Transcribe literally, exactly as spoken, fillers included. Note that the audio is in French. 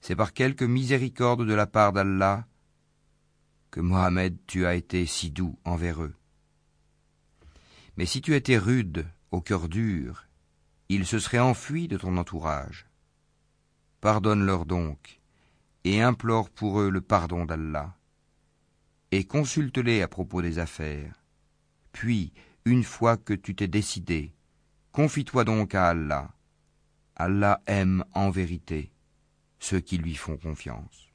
c'est par quelque miséricorde de la part d'Allah que Mohammed tu as été si doux envers eux. Mais si tu étais rude, au cœur dur, ils se seraient enfuis de ton entourage. Pardonne-leur donc, et implore pour eux le pardon d'Allah, et consulte-les à propos des affaires. Puis, une fois que tu t'es décidé, confie-toi donc à Allah. Allah aime en vérité ceux qui lui font confiance.